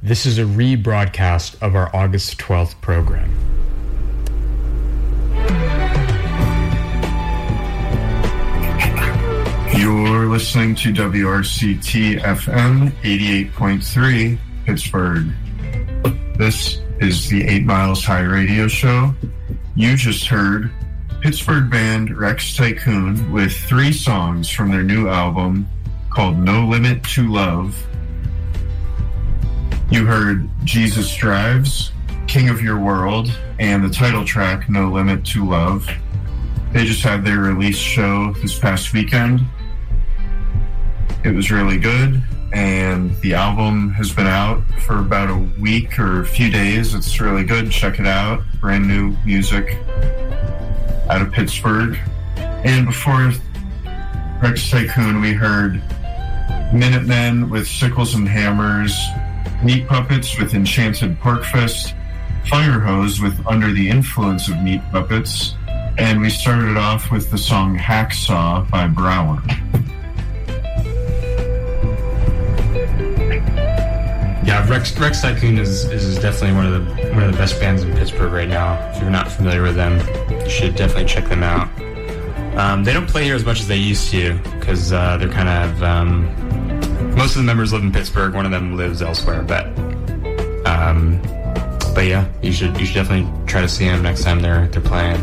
This is a rebroadcast of our August 12th program. You're listening to WRCT FM 88.3 Pittsburgh. This is the 8 Miles High radio show. You just heard Pittsburgh band Rex Tycoon with 3 songs from their new album called No Limit to Love. You heard Jesus Drives, King of Your World, and the title track No Limit to Love. They just had their release show this past weekend. It was really good, and the album has been out for about a week or a few days. It's really good. Check it out. Brand new music out of Pittsburgh. And before Rex Tycoon, we heard Minutemen with Sickles and Hammers, Meat Puppets with Enchanted Porkfist, Firehose with Under the Influence of Meat Puppets, and we started off with the song Hacksaw by Brower. Yeah, Rex Tycoon is definitely one of the best bands in Pittsburgh right now. If you're not familiar with them, you should definitely check them out. They don't play here as much as they used to because they're kind of most of the members live in Pittsburgh. One of them lives elsewhere, but yeah, you should definitely try to see them next time they're playing.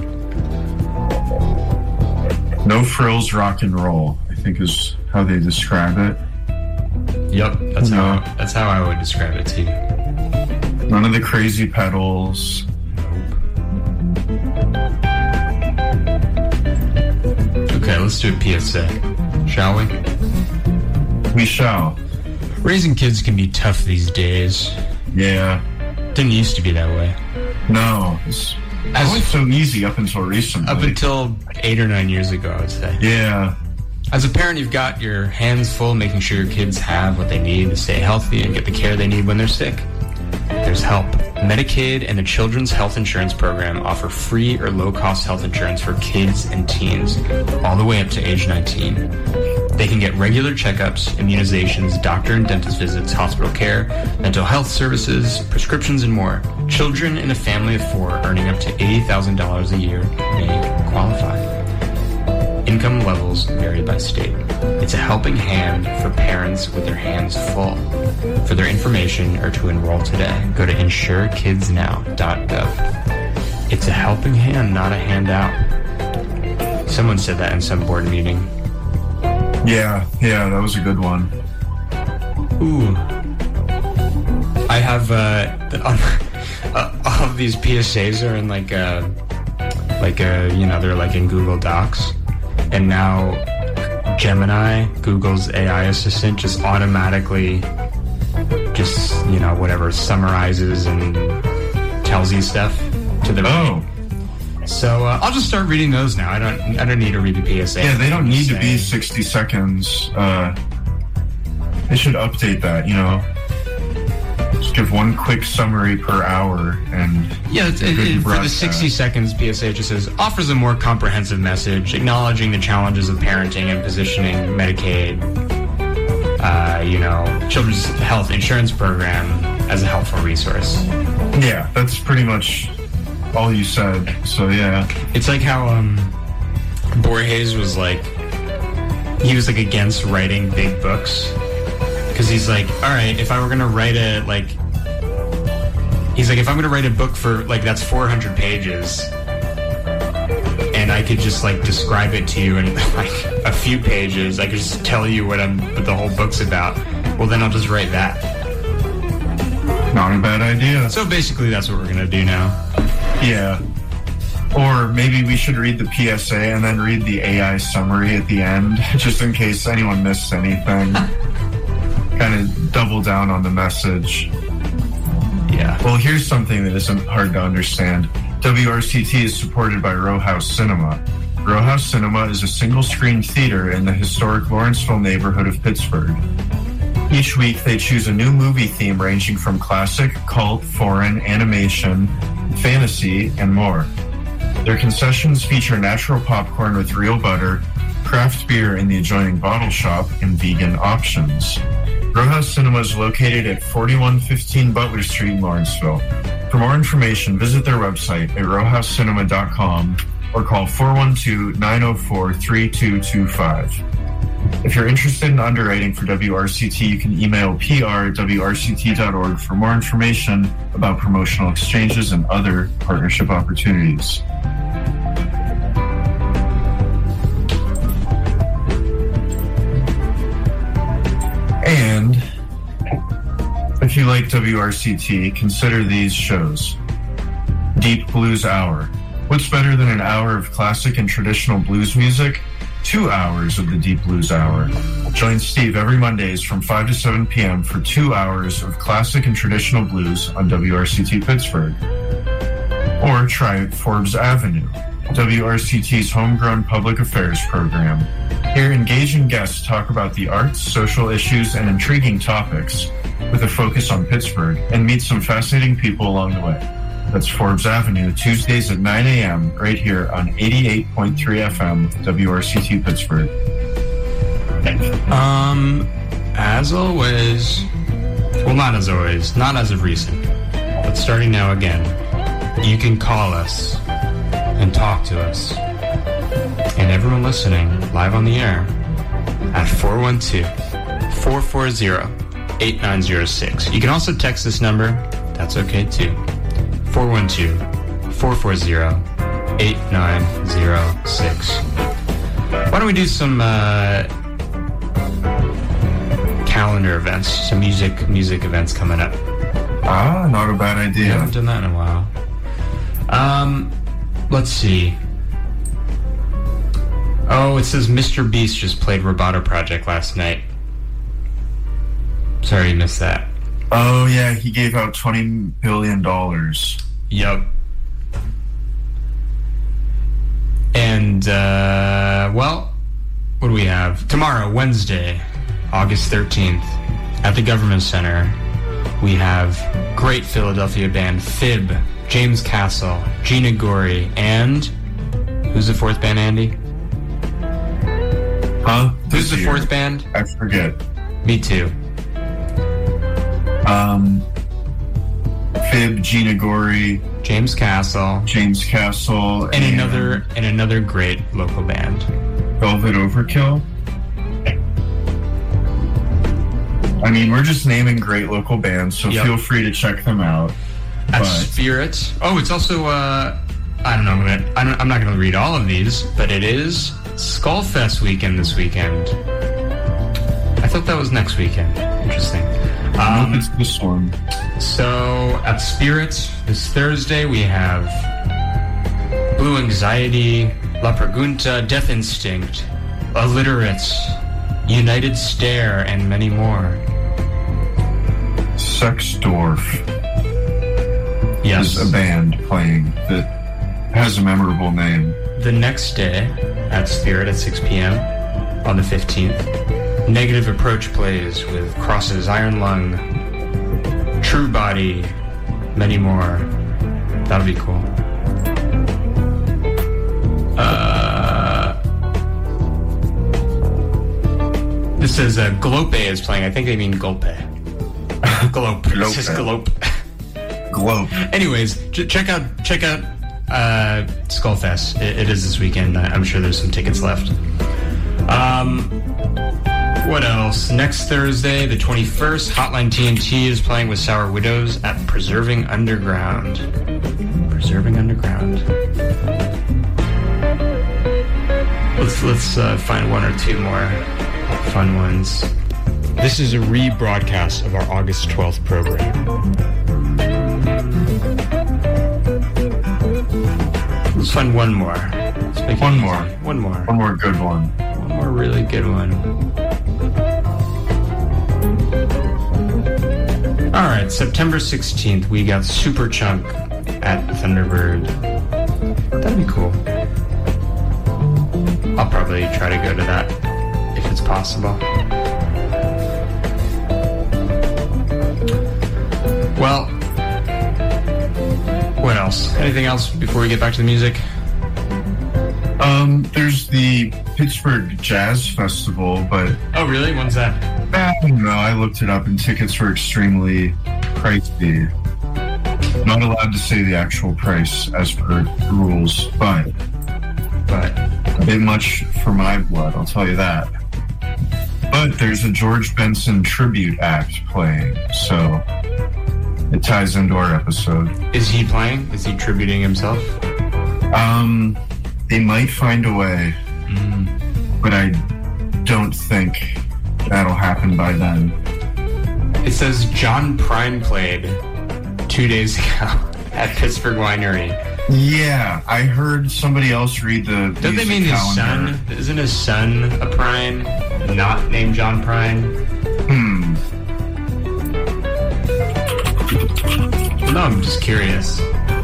No frills rock and roll, I think is how they describe it. Yep, that's how I would describe it too. None of the crazy pedals. Okay, let's do a PSA, shall we? We shall. Raising kids can be tough these days. Yeah. Didn't used to be that way. No, it's always so easy up until recently. Up until 8 or 9 years ago, I would say. Yeah. As a parent, you've got your hands full making sure your kids have what they need to stay healthy and get the care they need when they're sick. There's help. Medicaid and the Children's Health Insurance Program offer free or low-cost health insurance for kids and teens, all the way up to age 19. They can get regular checkups, immunizations, doctor and dentist visits, hospital care, mental health services, prescriptions, and more. Children in a family of 4 earning up to $80,000 a year may qualify. Income levels vary by state. It's a helping hand for parents with their hands full. For their information or to enroll today, go to insurekidsnow.gov. It's a helping hand, not a handout. Someone said that in some board meeting. Yeah, that was a good one. Ooh. I have, all of these PSAs are in they're like in Google Docs. And now Gemini, Google's AI assistant, just automatically summarizes and tells you stuff to the So I'll just start reading those now. I don't need to read the PSA. Yeah, they don't need to be 60 seconds. They should update that, Just give one quick summary per hour and for the 60 seconds PSA it just says offers a more comprehensive message acknowledging the challenges of parenting and positioning Medicaid, Children's Health Insurance Program as a helpful resource. Yeah, that's pretty much all you said. So yeah, it's like how Borges was against writing big books because he's like, all right, if I were gonna write if I'm gonna write a book for that's 400 pages and I could just describe it to you in a few pages, I could just tell you what the whole book's about, well then I'll just write that. Not a bad idea. So basically that's what we're gonna do now. Yeah. Or maybe we should read the PSA and then read the AI summary at the end, just in case anyone missed anything. Kind of double down on the message. Yeah. Well, here's something that isn't hard to understand. WRCT is supported by Row House Cinema. Row House Cinema is a single-screen theater in the historic Lawrenceville neighborhood of Pittsburgh. Each week, they choose a new movie theme ranging from classic, cult, foreign, animation, fantasy, and more. Their concessions feature natural popcorn with real butter, craft beer in the adjoining bottle shop, and vegan options. Row House Cinema is located at 4115 Butler Street in Lawrenceville. For more information, visit their website at rowhousecinema.com or call 412-904-3225. If you're interested in underwriting for WRCT, you can email pr@wrct.org for more information about promotional exchanges and other partnership opportunities. And if you like WRCT, consider these shows. Deep Blues Hour. What's better than an hour of classic and traditional blues music? 2 hours of the Deep Blues Hour. Join Steve every Mondays from 5 to 7 p.m. for 2 hours of classic and traditional blues on WRCT Pittsburgh. Or try Forbes Avenue, WRCT's homegrown public affairs program. Here, engaging guests talk about the arts, social issues, and intriguing topics with a focus on Pittsburgh, and meet some fascinating people along the way. That's Forbes Avenue, Tuesdays at 9 a.m. right here on 88.3 FM, WRCT Pittsburgh. As always, well, not as always, not as of recent, but starting now again, you can call us and talk to us, and everyone listening live on the air at 412-440-8906. You can also text this number. That's okay too. 412-440-8906. Why don't we do some calendar events, some music events coming up? Ah, not a bad idea. I haven't done that in a while. Let's see. Oh, it says Mr. Beast just played Roboto Project last night. Sorry you missed that. Oh, yeah, he gave out $20 billion. Yep. And, well, what do we have? Tomorrow, Wednesday, August 13th, at the Government Center, we have great Philadelphia band Fib, James Castle, Gina Gorey, and who's the fourth band, Andy? Huh? Who's the fourth band? I forget. Me too. Fib, Gina Gorey, James Castle, and another great local band, Velvet Overkill. I mean, we're just naming great local bands, so feel free to check them out. At Spirit. Oh, it's also I don't know. I'm not gonna read all of these, but it is Skullfest weekend this weekend. I thought that was next weekend. Interesting. It's this one. So at Spirit this Thursday we have Blue Anxiety, La Pregunta, Death Instinct, Illiterates, United Stare, and many more. Sexdorf. Yes. Is a band playing that has a memorable name. The next day at Spirit at 6 p.m. on the 15th, Negative Approach plays with Cross's Iron Lung, True Body, many more. That'll be cool. This says Glope is playing. I think they mean Golpe. Glope. It says Glope. Glope. Anyways, check out Skullfest. It is this weekend. I'm sure there's some tickets left. What else? Next Thursday, the 21st, Hotline TNT is playing with Sour Widows at Preserving Underground. Preserving Underground. Let's find one or two more fun ones. This is a rebroadcast of our August 12th program. Let's find one more. One more. One more. One more good one. One more really good one. All right, September 16th, we got Superchunk at Thunderbird. That'd be cool. I'll probably try to go to that if it's possible. Well, what else? Anything else before we get back to the music? There's the Pittsburgh Jazz Festival, but... Oh, really? When's that? No, I looked it up and tickets were extremely pricey. Not allowed to say the actual price as per rules, but a bit much for my blood, I'll tell you that. But there's a George Benson tribute act playing, so it ties into our episode. Is he playing? Is he tributing himself? They might find a way, but I don't think that'll happen by then. It says John Prine played 2 days ago at Pittsburgh Winery. Yeah, I heard somebody else read the Don't they mean calendar. his son? Isn't his son a Prine? Not named John Prine? No, I'm just curious.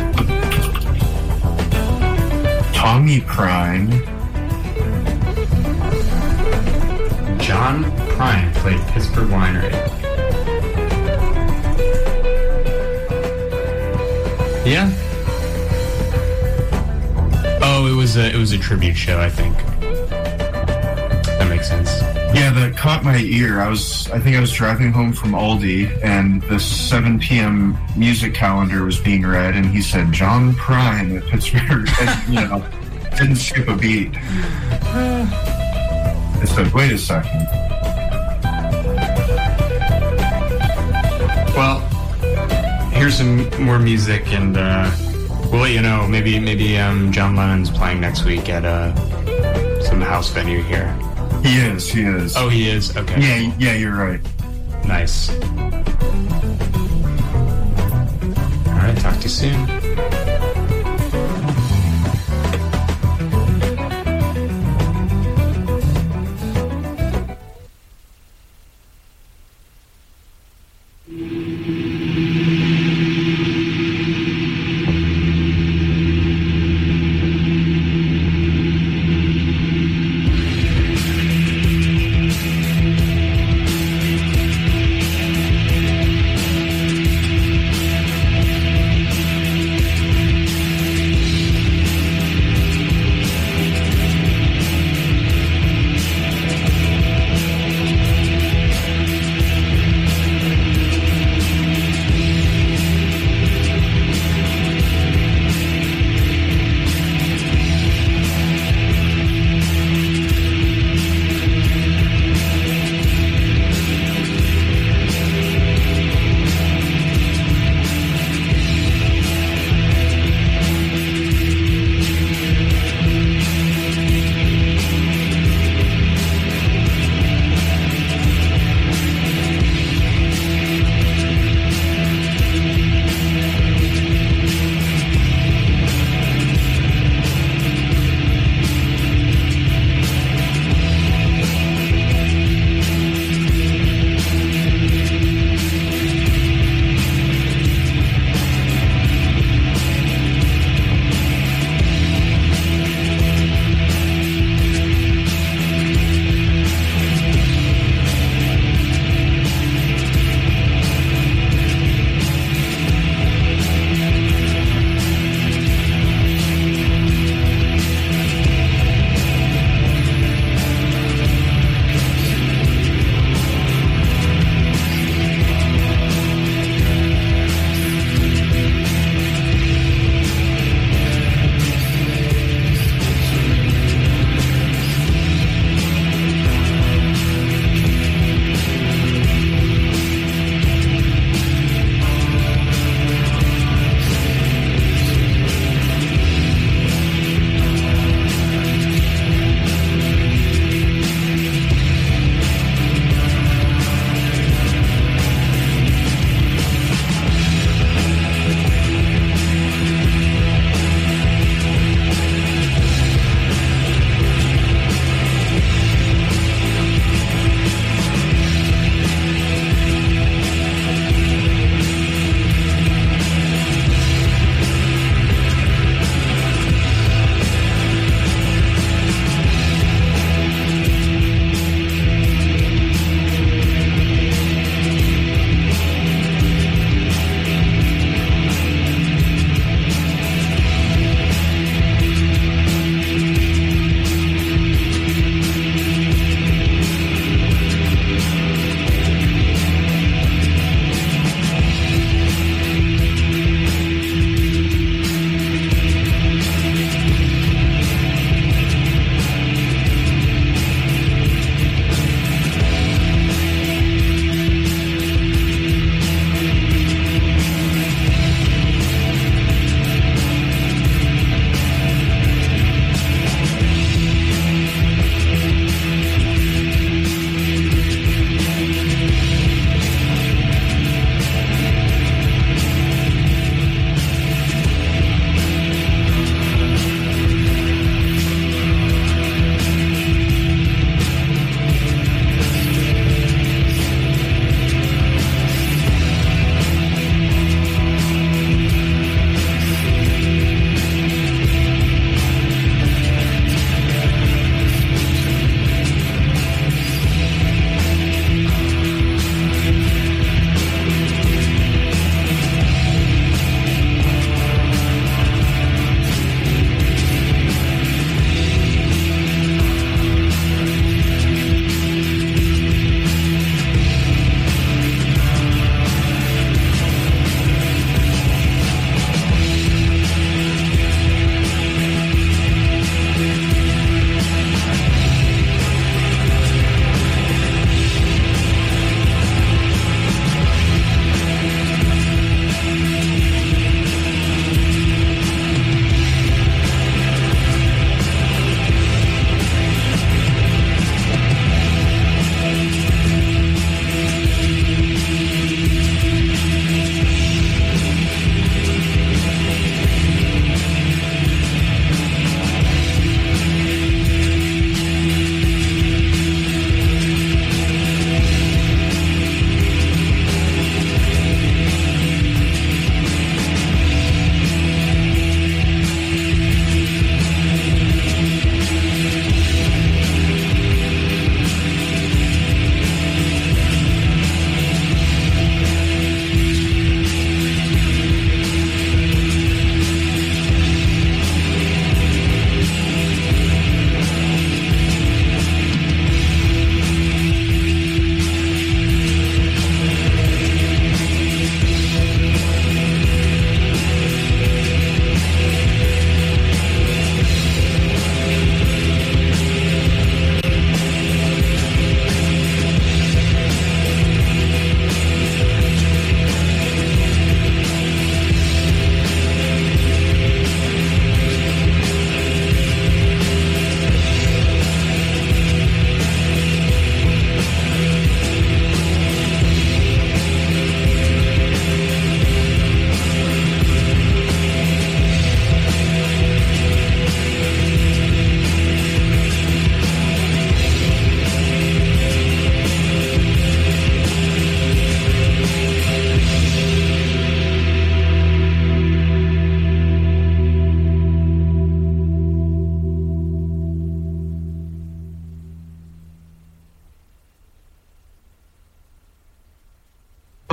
Tommy Prine. John Prine played Pittsburgh Winery. Yeah. Oh, it was a tribute show, I think. That makes sense. Yeah, that caught my ear. I think I was driving home from Aldi, and the 7 p.m. music calendar was being read, and he said John Prine at Pittsburgh, and, didn't skip a beat. I said, wait a second. Well, here's some more music, and we'll let you know. Maybe John Lennon's playing next week at some house venue here. He is. Oh, he is? Okay. Yeah, you're right. Nice. All right, talk to you soon.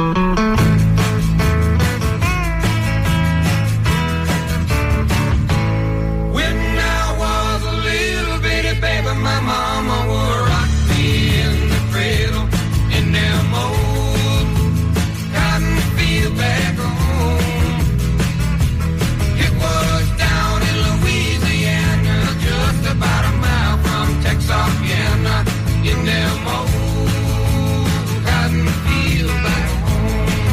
In them old cotton fields back home.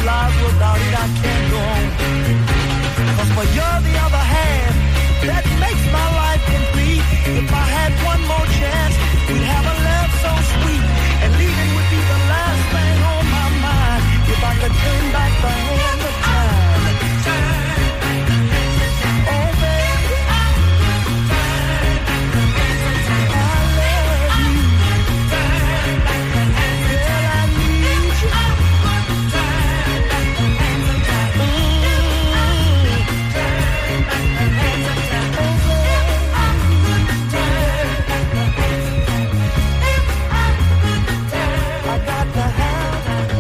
realize without it I can't go on. 'Cause for you're the other half that makes my life complete. If I had one more chance, we'd have a love so sweet, and leaving would be the last thing on my mind. If I could turn back the hand of time. Oh baby, I love you. Girl, I need you. I got to have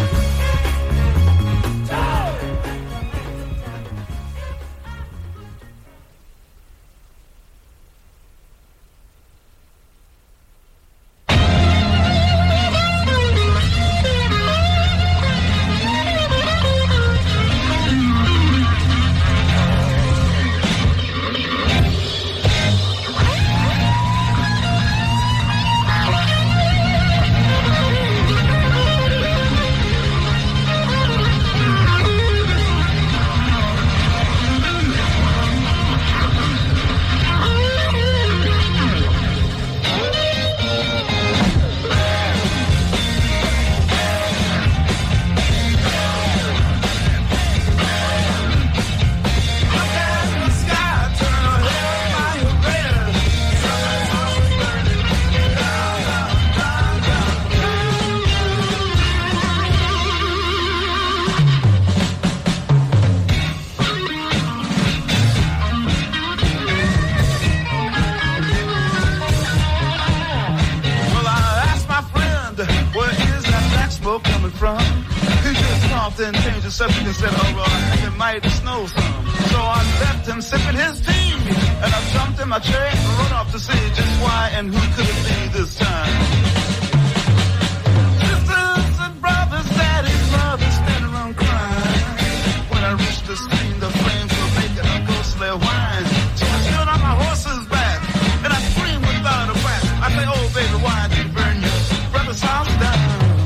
and changed the subject and said, oh, well, it might snow some. So I left him sipping his tea, and I jumped in my chair and rode off to see just why and who could it be this time. Sisters and brothers, daddies, mothers, standing around crying. When I reached the scene, the flames were making a ghostly whine. So I stood on my horse's back, and I screamed without a whack. I say, oh, baby, why did you burn your brother's house down?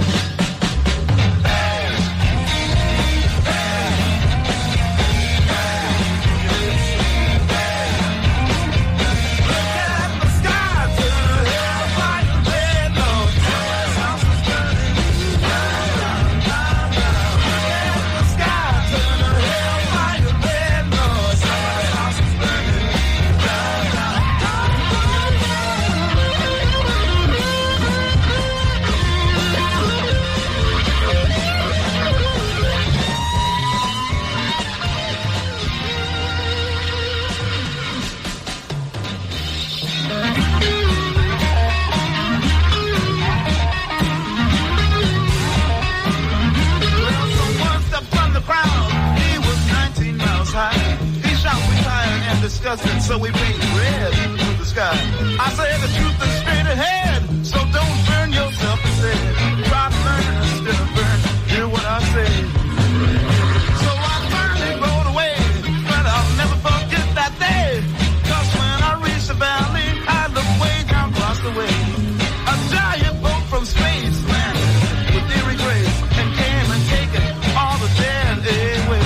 Disgusting, so we paint red to the sky. I say the truth is straight ahead, so don't burn yourself instead. Try to learn instead of burn. Hear what I say. So I finally rode away, but I'll never forget that day. 'Cause when I reached the valley, I looked way down across the way. A giant boat from space landed with eerie grace and came and taken all the dead away.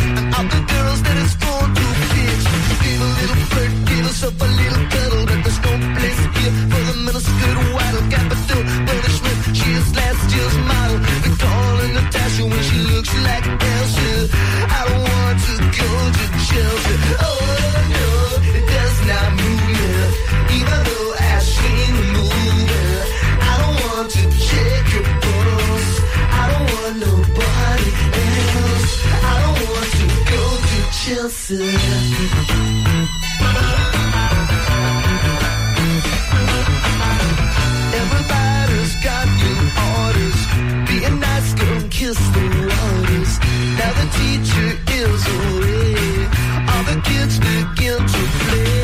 and all the girls that it's going to fix. She gave a little flirt, gave herself a little cuddle, but there's no place here for the minuscule waddle. Got but through punishment, she is last year's model. They call her Natasha when she looks like Elsa. I don't want to go to Chelsea. Oh no, it does not move me, even though I've seen the movie. I don't want to check your pulse. I don't want nobody else. I don't want to go to Chelsea. Everybody's got new orders. Be a nice girl and kiss the waters. Now the teacher is away. All the kids begin to play.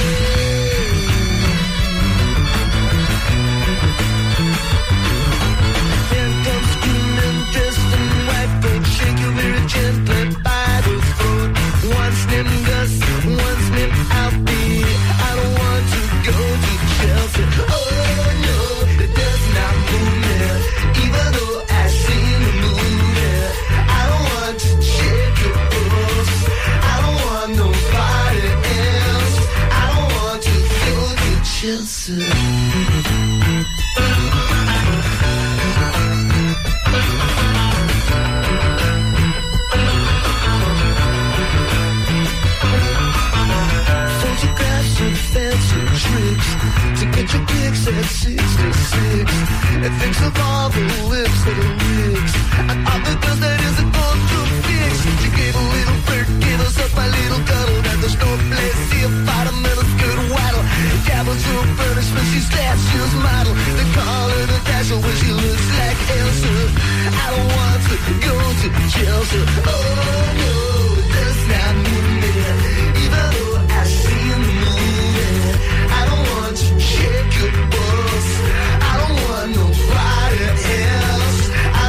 Here comes screaming, dressed in white coat. Shake you very gently by the throat. One's named Gus, one's named Alfie. I don't want to go to Chelsea. Oh no, it does not move me, even though I've seen the movie. I don't want to check your pulse. I don't want nobody else. I don't want to go to Chelsea. Photographs of fancy tricks to get your kicks at 66. And thinks of all the lips that are licks and all the girls that isn't going to fix. She gave a little flirt, gave herself a little cuddle. Now there's no place here for the minuscule waddle. Gabbles her punishment, she's last year's model. They call her Natasha when she looks like Elsa. I don't want to go to Chelsea. Oh no, it does not move me, even though I've seen the movie. I don't want to check your pulse. I don't want nobody else. I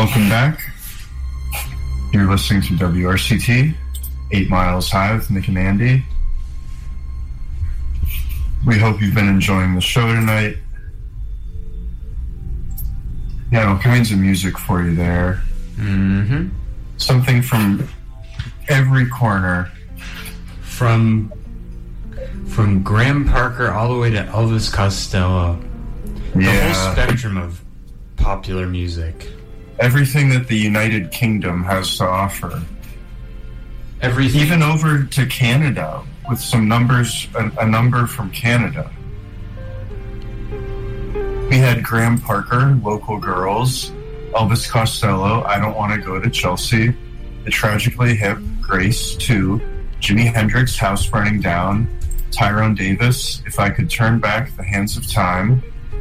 Welcome back. You're listening to WRCT, 8 Miles High with Nick and Andy. We hope you've been enjoying the show tonight. Yeah, all kinds of music for you there. Mm-hmm. Something from every corner. From Graham Parker all the way to Elvis Costello. The whole spectrum of popular music. Everything that the United Kingdom has to offer. Everything. Even over to Canada with some numbers, a number from Canada. We had Graham Parker, Local Girls, Elvis Costello, I Don't Want to Go to Chelsea, The Tragically Hip, Grace 2, Jimi Hendrix, House Burning Down, Tyrone Davis, If I Could Turn Back the Hands of Time.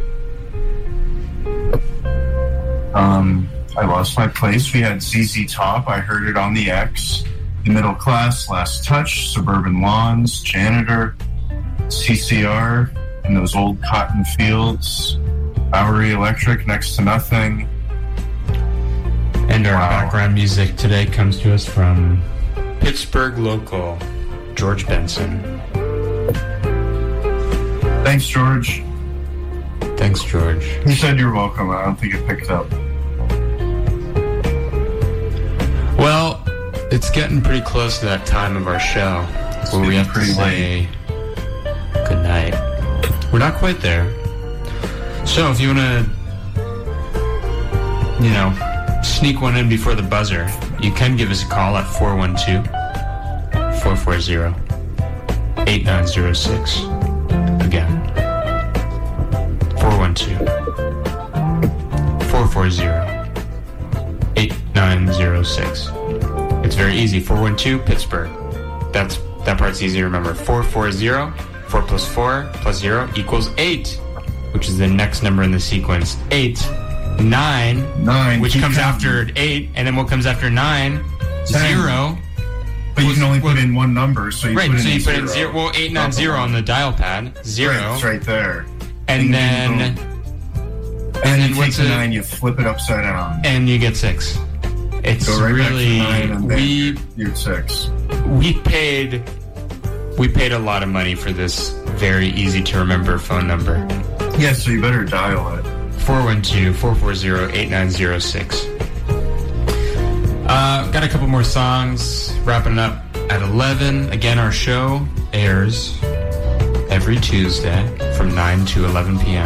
I Lost My Place. We had ZZ Top, I Heard It on the X, The Middle Class, Last Touch, Suburban Lawns, Janitor, CCR, and Those Old Cotton Fields, Bowery Electric, Next to Nothing. And our background music today comes to us from Pittsburgh local, George Benson. Thanks, George. Thanks, George. He said you're welcome. I don't think it picked up. Well, it's getting pretty close to that time of our show where we have to say good night. We're not quite there. So if you want to, sneak one in before the buzzer, you can give us a call at 412-440-8906. Again, 412-440-8906. It's very easy. 412 Pittsburgh. That part's easy to remember. 440, 4 plus 4 plus 0 equals 8, which is the next number in the sequence. 8, 9, which comes after 8, and then what comes after 9? 0. But you can only put in one number, so you put in 0. Well, 890 on the dial pad. 0. Right, it's right there. And then you take the 9, you flip it upside down, and you get 6. It's go right really back to 9, and then you're 6. We paid a lot of money for this very easy to remember phone number. Yeah, so you better dial it. 412-440-8906. Got a couple more songs. Wrapping up at 11. Again, our show airs every Tuesday from 9 to 11 p.m.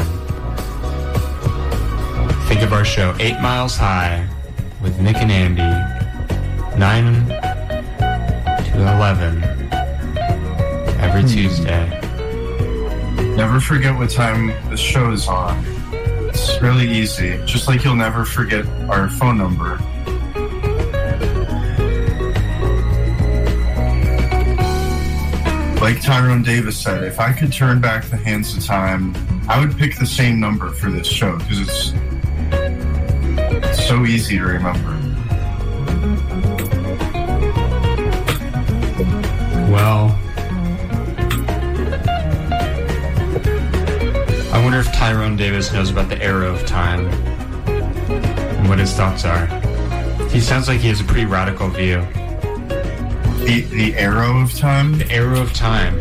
Think of our show, 8 Miles High, with Nick and Andy, 9 to 11, every Tuesday. Never forget what time the show is on. It's really easy. Just like you'll never forget our phone number. Like Tyrone Davis said, if I could turn back the hands of time, I would pick the same number for this show because it's so easy to remember. Well, I wonder if Tyrone Davis knows about the arrow of time and what his thoughts are. He sounds like he has a pretty radical view. The arrow of time? The arrow of time.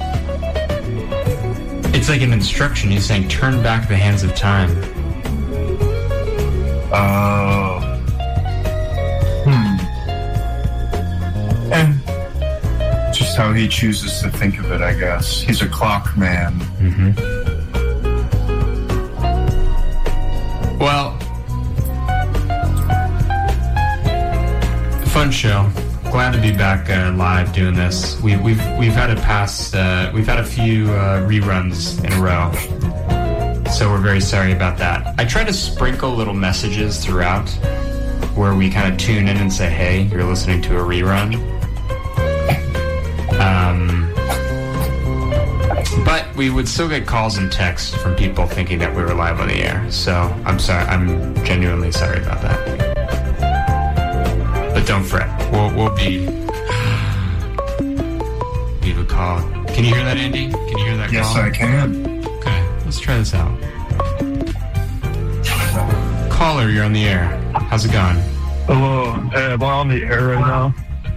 It's like an instruction. He's saying, turn back the hands of time. Oh. Just how he chooses to think of it, I guess. He's a clock man. Mm-hmm. Well, fun show. Glad to be back live doing this. We've had we've had a few reruns in a row, so we're very sorry about that. I try to sprinkle little messages throughout where we kind of tune in and say, "Hey, you're listening to a rerun." But we would still get calls and texts from people thinking that we were live on the air. So I'm sorry. I'm genuinely sorry about that. But don't fret. We'll be... We have a call. Can you hear that, Andy? Can you hear that Yes, call? I can. Okay, let's try this out. Caller, you're on the air. How's it going? Hello. Am I on the air right now?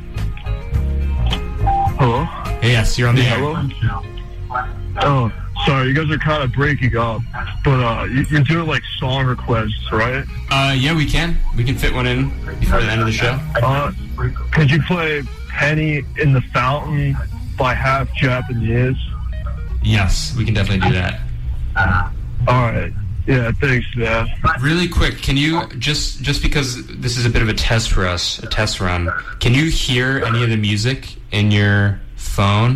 Hello? Yes, you're on the air. Hello? Oh, sorry. You guys are kind of breaking up. But you're doing, like, song requests, right? Yeah, we can. We can fit one in before the end of the show. Could you play Penny in the Fountain by Half Japanese? Yes, we can definitely do that. All right. Yeah, thanks, man. Really quick, can you, just because this is a bit of a test for us, a test run, can you hear any of the music in your phone?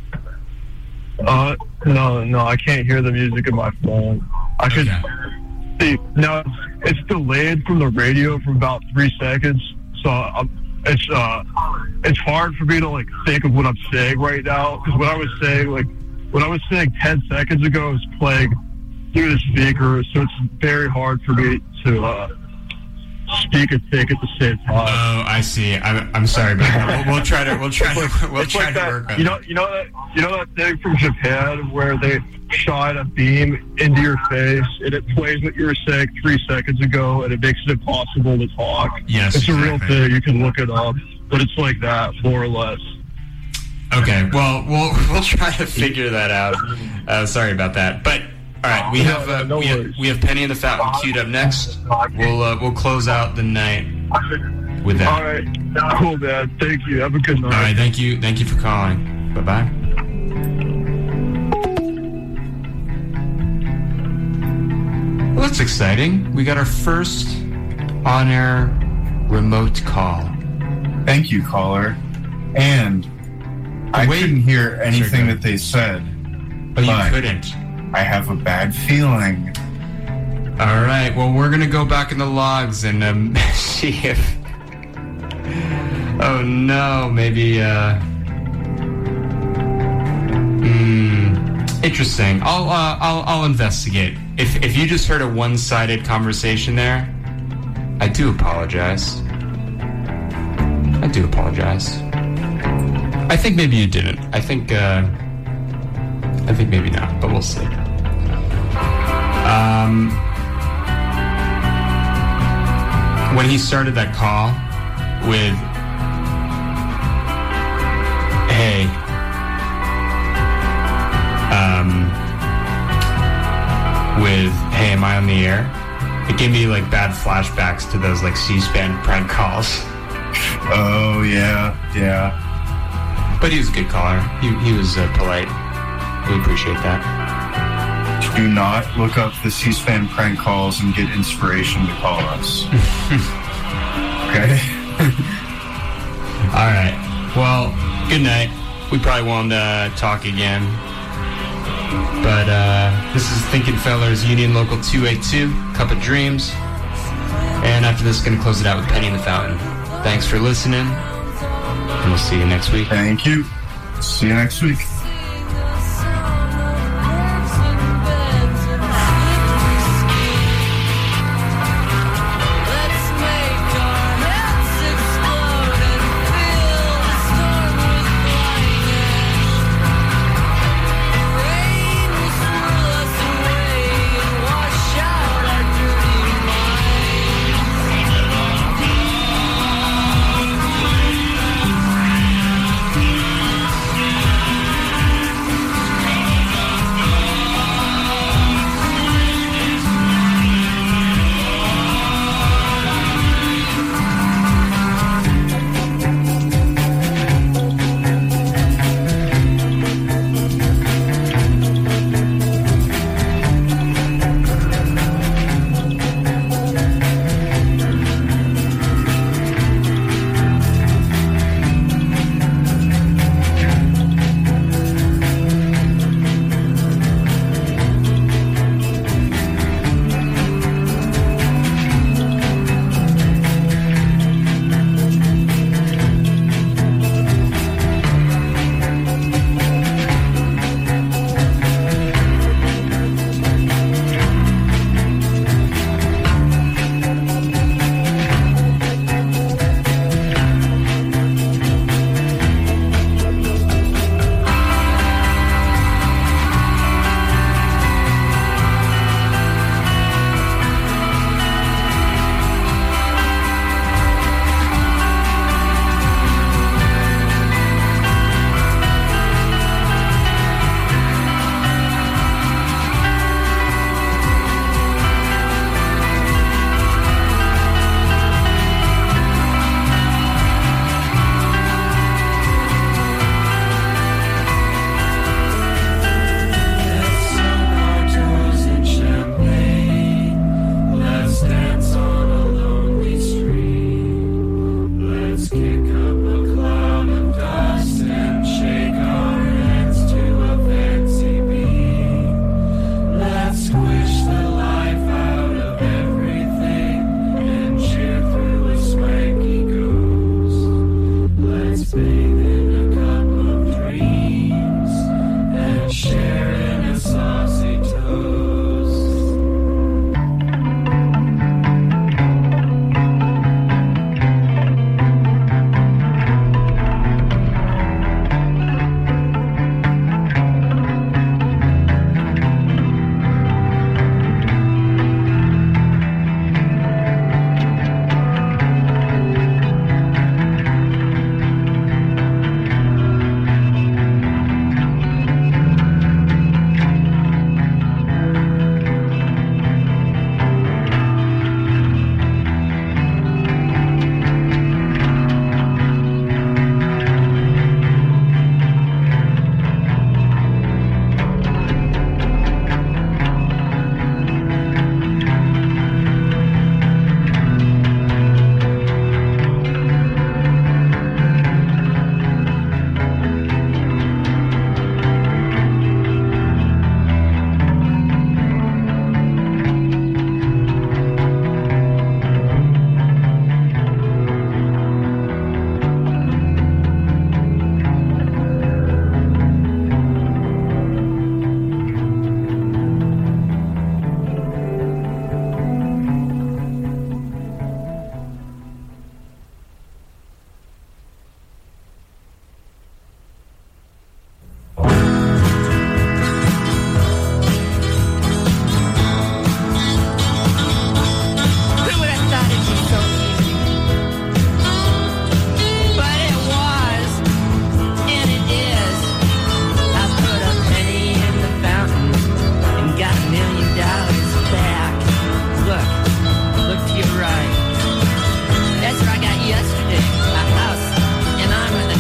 No, I can't hear the music in my phone. I could see. Now, it's delayed from the radio for about 3 seconds, so it's hard for me to, like, think of what I'm saying right now, because what I was saying 10 seconds ago is playing through the speaker, so it's very hard for me to speak and think at the same time. Oh, I see. I'm sorry, but we'll try to work on it. You know that thing from Japan where they shine a beam into your face and it plays what you were saying 3 seconds ago and it makes it impossible to talk. Yes, it's a real thing. You can look it up, but it's like that, more or less. Okay, well, we'll try to figure that out. Sorry about that, but. All right, we have Penny in the Fountain queued up next. We'll close out the night with that. All right, cool, man. Thank you. Have a good night. All right, thank you for calling. Bye. Well, that's exciting. We got our first on-air remote call. Thank you, caller. And I couldn't hear anything that they said. Oh, you couldn't? I have a bad feeling. All right. Well, we're going to go back in the logs and see if... Oh, no. Maybe... Interesting. I'll investigate. If you just heard a one-sided conversation there, I do apologize. I think maybe you didn't. I think maybe not, but we'll see. When he started that call with, hey, am I on the air? It gave me like bad flashbacks to those like C-SPAN prank calls. Oh yeah. But he was a good caller. He was polite. We appreciate that. Do not look up the C-SPAN prank calls and get inspiration to call us. Okay? All right. Well, good night. We probably won't talk again. But this is Thinking Fellers, Union Local 282, Cup of Dreams. And after this, going to close it out with Penny in the Fountain. Thanks for listening, and we'll see you next week. Thank you. See you next week.